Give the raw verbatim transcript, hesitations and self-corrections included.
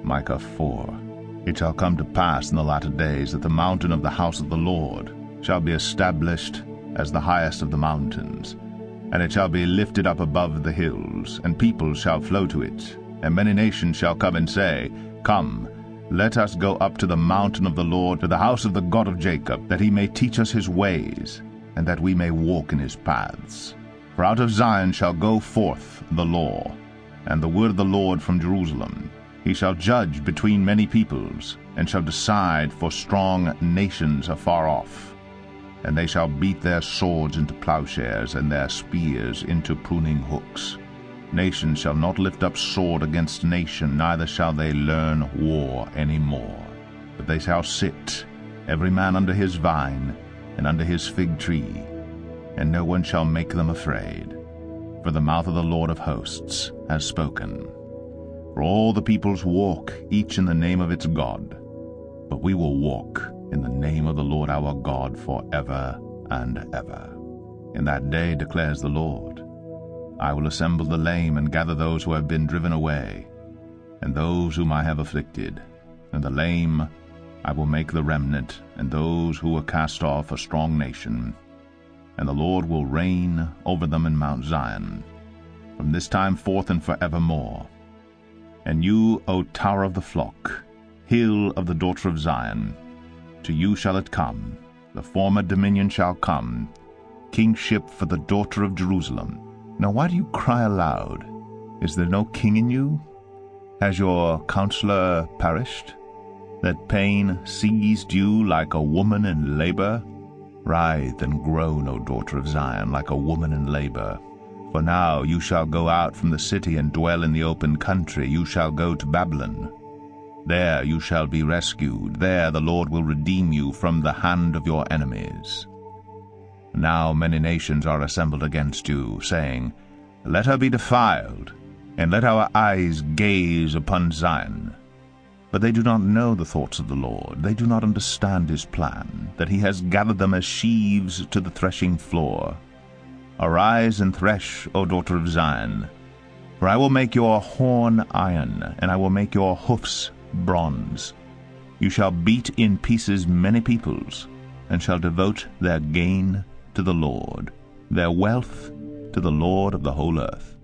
Micah four. It shall come to pass in the latter days that the mountain of the house of the Lord shall be established as the highest of the mountains, and it shall be lifted up above the hills, and people shall flow to it, and many nations shall come and say, Come, let us go up to the mountain of the Lord, to the house of the God of Jacob, that he may teach us his ways, and that we may walk in his paths. For out of Zion shall go forth the law, and the word of the Lord from Jerusalem. He shall judge between many peoples, and shall decide for strong nations afar off. And they shall beat their swords into plowshares, and their spears into pruning hooks. Nation shall not lift up sword against nation, neither shall they learn war any more. But they shall sit, every man under his vine, and under his fig tree, and no one shall make them afraid. For the mouth of the Lord of hosts has spoken. For all the peoples walk, each in the name of its God. But we will walk in the name of the Lord our God forever and ever. In that day, declares the Lord, I will assemble the lame and gather those who have been driven away, and those whom I have afflicted. And the lame I will make the remnant, and those who were cast off a strong nation. And the Lord will reign over them in Mount Zion, from this time forth and forevermore. And you, O tower of the flock, hill of the daughter of Zion, to you shall it come, the former dominion shall come, kingship for the daughter of Jerusalem. Now why do you cry aloud? Is there no king in you? Has your counselor perished, that pain seized you like a woman in labor? Writhe and groan, O daughter of Zion, like a woman in labor. For now you shall go out from the city and dwell in the open country. You shall go to Babylon. There you shall be rescued. There the Lord will redeem you from the hand of your enemies. Now many nations are assembled against you, saying, Let her be defiled, and let our eyes gaze upon Zion. But they do not know the thoughts of the Lord. They do not understand his plan, that he has gathered them as sheaves to the threshing floor. Arise and thresh, O daughter of Zion, for I will make your horn iron, and I will make your hoofs bronze. You shall beat in pieces many peoples, and shall devote their gain to the Lord, their wealth to the Lord of the whole earth.